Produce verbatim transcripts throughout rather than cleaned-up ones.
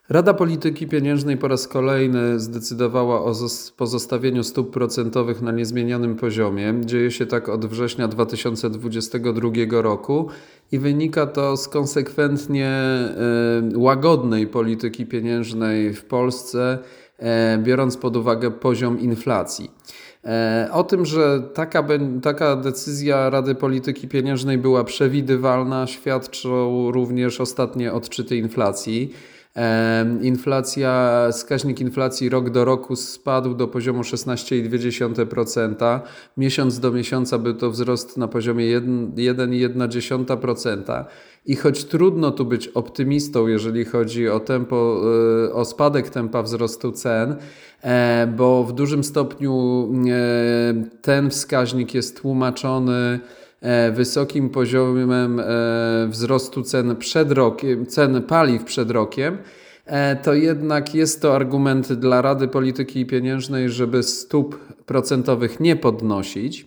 Rada Polityki Pieniężnej po raz kolejny zdecydowała o pozostawieniu stóp procentowych na niezmienionym poziomie. Dzieje się tak od września dwa tysiące dwudziestego drugiego roku i wynika to z konsekwentnie y, łagodnej polityki pieniężnej w Polsce, y, biorąc pod uwagę poziom inflacji. O tym, że taka, taka decyzja Rady Polityki Pieniężnej była przewidywalna, świadczą również ostatnie odczyty inflacji. Inflacja, wskaźnik inflacji rok do roku spadł do poziomu szesnaście przecinek dwa procent. Miesiąc do miesiąca był to wzrost na poziomie jeden przecinek jedna procent. I choć trudno tu być optymistą, jeżeli chodzi o tempo, o spadek tempa wzrostu cen, bo w dużym stopniu ten wskaźnik jest tłumaczony wysokim poziomem wzrostu cen przed rokiem, cen paliw przed rokiem, to jednak jest to argument dla Rady Polityki Pieniężnej, żeby stóp procentowych nie podnosić,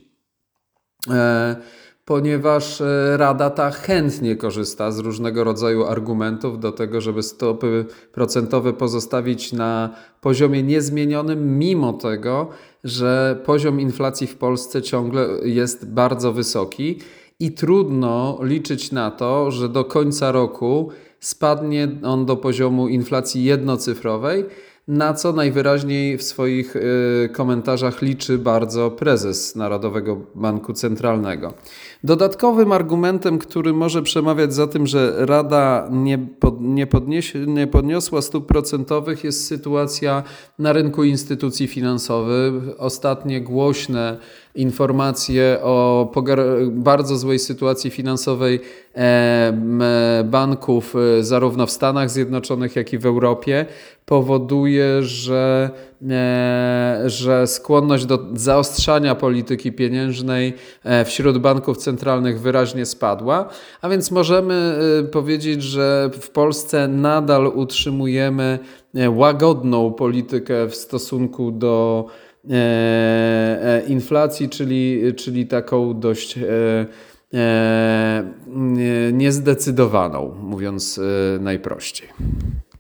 ponieważ Rada ta chętnie korzysta z różnego rodzaju argumentów do tego, żeby stopy procentowe pozostawić na poziomie niezmienionym, mimo tego, że poziom inflacji w Polsce ciągle jest bardzo wysoki i trudno liczyć na to, że do końca roku spadnie on do poziomu inflacji jednocyfrowej, na co najwyraźniej w swoich y, komentarzach liczy bardzo prezes Narodowego Banku Centralnego. Dodatkowym argumentem, który może przemawiać za tym, że Rada nie, pod, nie, podniesie, nie podniosła stóp procentowych, jest sytuacja na rynku instytucji finansowych. Ostatnie głośne informacje o pogar- bardzo złej sytuacji finansowej e, banków e, zarówno w Stanach Zjednoczonych, jak i w Europie powoduje, że, e, że skłonność do zaostrzania polityki pieniężnej e, wśród banków centralnych wyraźnie spadła, a więc możemy e, powiedzieć, że w Polsce nadal utrzymujemy e, łagodną politykę w stosunku do E, inflacji, czyli, czyli taką dość e, e, niezdecydowaną, mówiąc e, najprościej.